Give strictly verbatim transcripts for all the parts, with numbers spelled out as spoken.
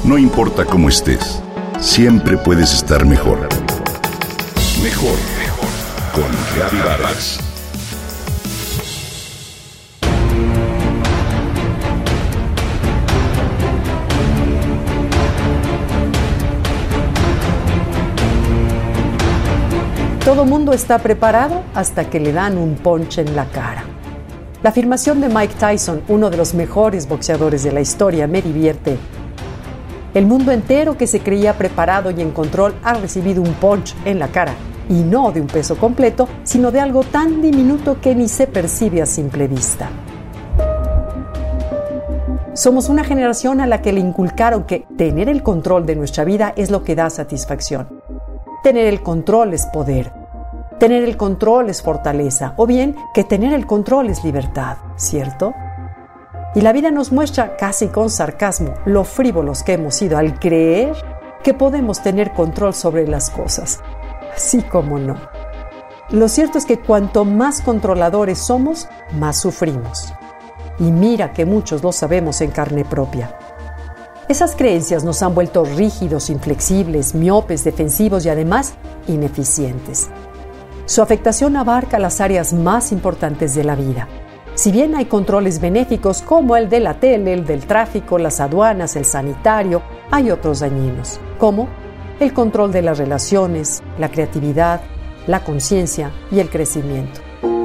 No importa cómo estés, siempre puedes estar mejor. Mejor, mejor. Con Gaby Vargas. Todo mundo está preparado hasta que le dan un punch en la cara. La afirmación de Mike Tyson, uno de los mejores boxeadores de la historia, me divierte. El mundo entero que se creía preparado y en control ha recibido un punch en la cara, y no de un peso completo, sino de algo tan diminuto que ni se percibe a simple vista. Somos una generación a la que le inculcaron que tener el control de nuestra vida es lo que da satisfacción. Tener el control es poder. Tener el control es fortaleza. O bien, que tener el control es libertad, ¿cierto? Y la vida nos muestra, casi con sarcasmo, lo frívolos que hemos sido al creer que podemos tener control sobre las cosas. Así como no. Lo cierto es que cuanto más controladores somos, más sufrimos. Y mira que muchos lo sabemos en carne propia. Esas creencias nos han vuelto rígidos, inflexibles, miopes, defensivos y además ineficientes. Su afectación abarca las áreas más importantes de la vida. Si bien hay controles benéficos como el de la tele, el del tráfico, las aduanas, el sanitario, hay otros dañinos, como el control de las relaciones, la creatividad, la conciencia y el crecimiento.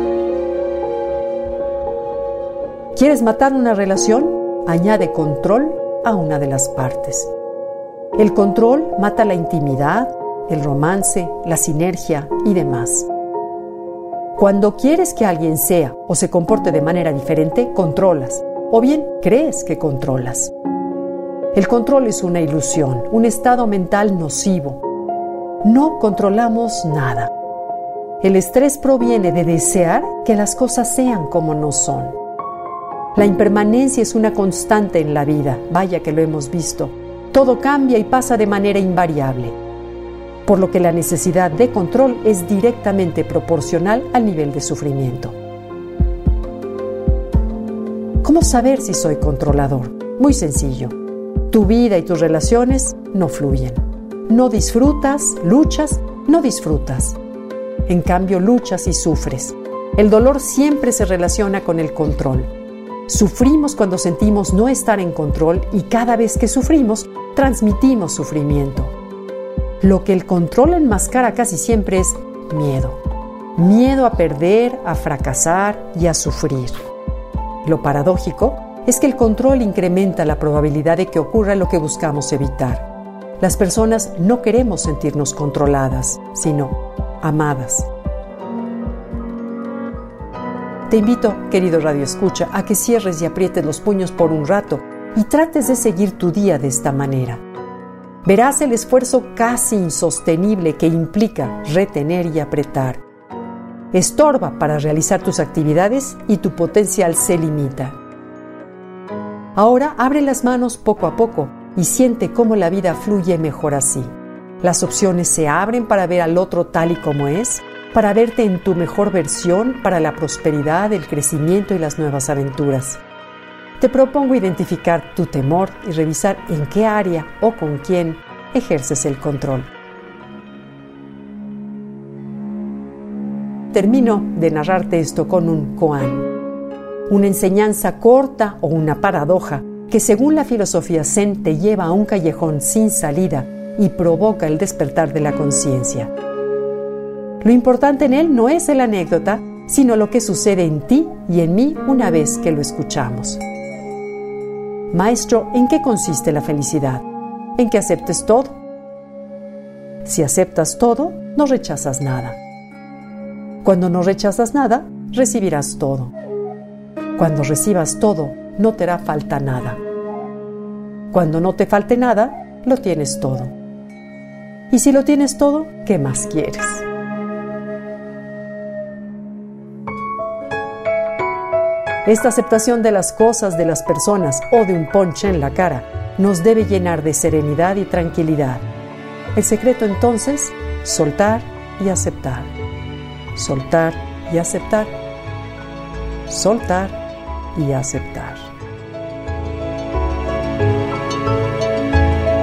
¿Quieres matar una relación? Añade control a una de las partes. El control mata la intimidad, el romance, la sinergia y demás. Cuando quieres que alguien sea o se comporte de manera diferente, controlas, o bien crees que controlas. El control es una ilusión, un estado mental nocivo. No controlamos nada. El estrés proviene de desear que las cosas sean como no son. La impermanencia es una constante en la vida, vaya que lo hemos visto. Todo cambia y pasa de manera invariable, por lo que la necesidad de control es directamente proporcional al nivel de sufrimiento. ¿Cómo saber si soy controlador? Muy sencillo. Tu vida y tus relaciones no fluyen. No disfrutas, luchas, no disfrutas. En cambio, luchas y sufres. El dolor siempre se relaciona con el control. Sufrimos cuando sentimos no estar en control y cada vez que sufrimos, transmitimos sufrimiento. Lo que el control enmascara casi siempre es miedo. Miedo a perder, a fracasar y a sufrir. Lo paradójico es que el control incrementa la probabilidad de que ocurra lo que buscamos evitar. Las personas no queremos sentirnos controladas, sino amadas. Te invito, querido Radio Escucha, a que cierres y aprietes los puños por un rato y trates de seguir tu día de esta manera. Verás el esfuerzo casi insostenible que implica retener y apretar. Estorba para realizar tus actividades y tu potencial se limita. Ahora abre las manos poco a poco y siente cómo la vida fluye mejor así. Las opciones se abren para ver al otro tal y como es, para verte en tu mejor versión, para la prosperidad, el crecimiento y las nuevas aventuras. Te propongo identificar tu temor y revisar en qué área o con quién ejerces el control. Termino de narrarte esto con un koan, una enseñanza corta o una paradoja que según la filosofía zen te lleva a un callejón sin salida y provoca el despertar de la conciencia. Lo importante en él no es la anécdota, sino lo que sucede en ti y en mí una vez que lo escuchamos. Maestro, ¿en qué consiste la felicidad? En que aceptes todo. Si aceptas todo, no rechazas nada. Cuando no rechazas nada, recibirás todo. Cuando recibas todo, no te hará falta nada. Cuando no te falte nada, lo tienes todo. Y si lo tienes todo, ¿qué más quieres? Esta aceptación de las cosas, de las personas o de un punch en la cara nos debe llenar de serenidad y tranquilidad. El secreto entonces, soltar y aceptar. Soltar y aceptar. Soltar y aceptar.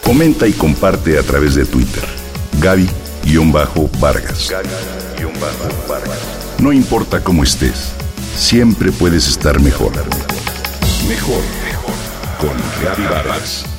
Comenta y comparte a través de Twitter. Gaby-Vargas. Gaby-Vargas. No importa cómo estés, siempre puedes estar mejor. Mejor, mejor. Con Gaby Vargas.